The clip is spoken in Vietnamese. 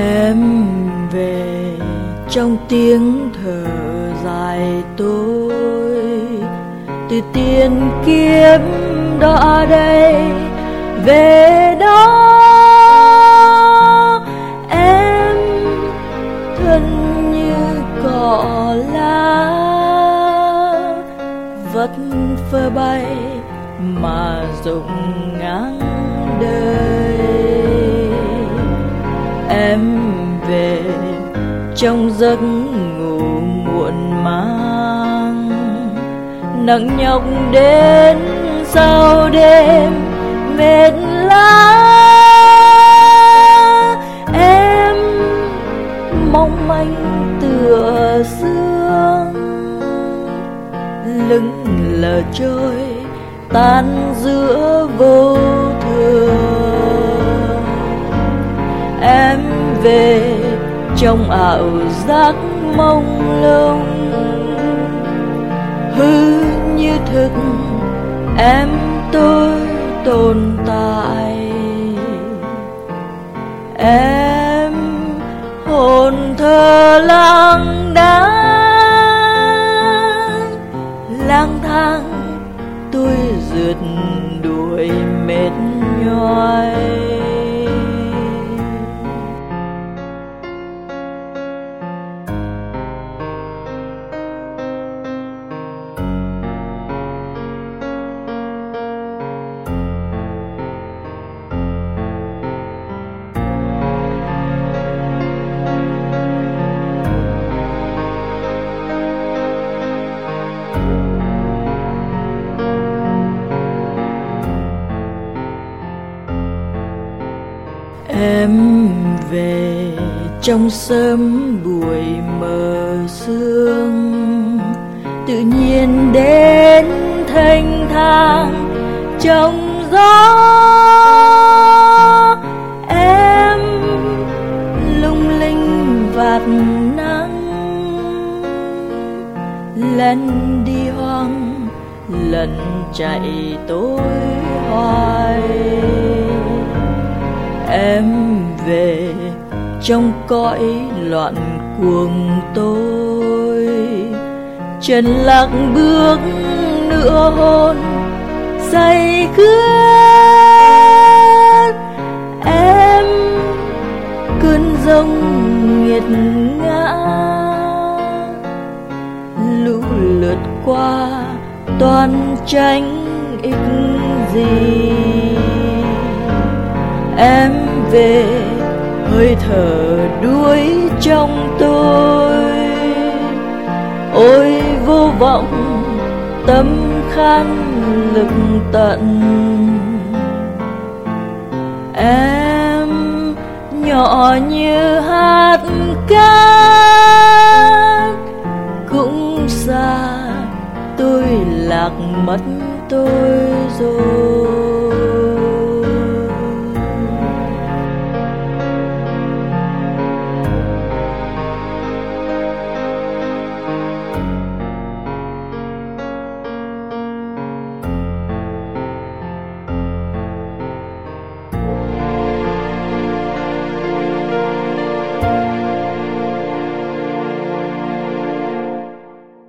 Em về trong tiếng thở dài tôi, từ tiền kiếp đó đây về đó. Em thân như cỏ lá vất phơ bay mà rụng ngang đời. Em về trong giấc ngủ muộn màng, nặng nhọc đến sau đêm mệt lá. Em mong manh tựa sương, lững lờ trôi tan giữa vô thường. Em về trong ảo giác mông lung, hư như thực em tôi tồn tại. Em hồn thơ lang thang tôi rượt đuổi mệt nhoài. Em về trong sớm buổi mờ sương, tự nhiên đến thênh thang trong gió. Em lung linh vạt nắng, lần đi hoang lần chạy tối hoài. Em về trong cõi loạn cuồng tôi, chân lạc bước nửa hồn say khướt. Em cơn giông nghiệt ngã, lũ lượt qua toàn tranh ích gì. Em về hơi thở đuối trong tôi, ôi vô vọng tâm khan lực tận. Em nhỏ như hạt cát, cũng xa tôi lạc mất tôi rồi.